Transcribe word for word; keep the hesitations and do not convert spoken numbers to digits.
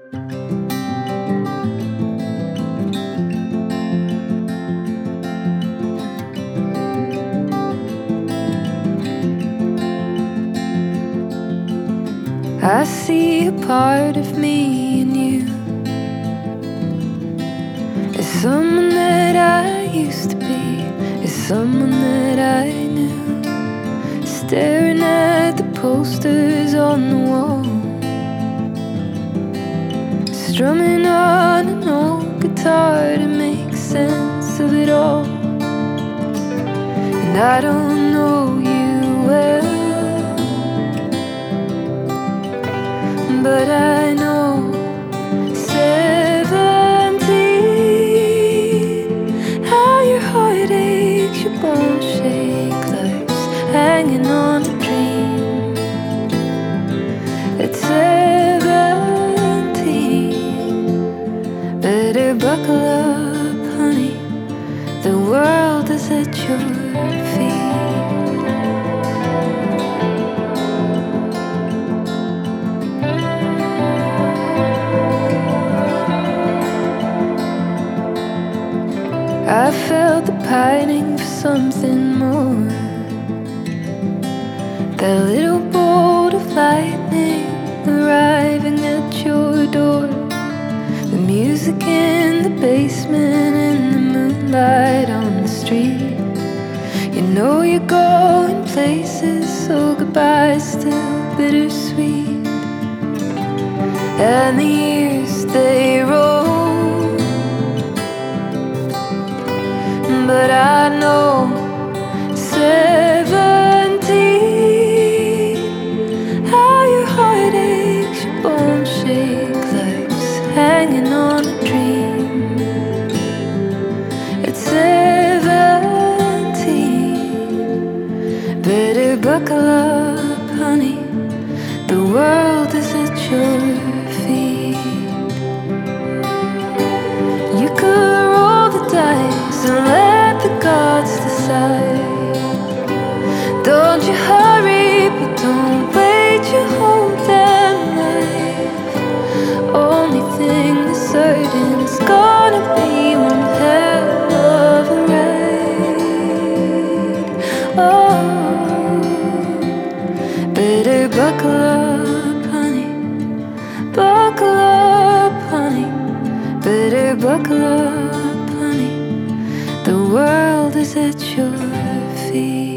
I see a part of me in you. It's someone that I used to be. It's someone that I knew. Staring at the posters on the wall, strumming on an old guitar to make sense of it all. And I don't know you well, but I know seventeen, how your heart aches, your bones shake, life's hanging on a dream. At seventeen, better buckle up, honey, the world is at your feet. I felt the pining for something more. That little bolt of lightning arriving at your door. The music in the basement, in the moonlight on the street. You know you're going places, so goodbye's still bittersweet. And the years, they roll, but I know seventeen, how your heart aches, your bones shake, life's hanging on a dream. At seventeen, better buckle up, honey, the world is at your feet. You could roll the dice and let the gods decide. Don't you hurry, but don't wait your whole damn life. Only thing that's certain is gonna be one hell of a ride. Oh, better buckle up, honey, buckle up, honey, better buckle up, honey, the world is at your feet.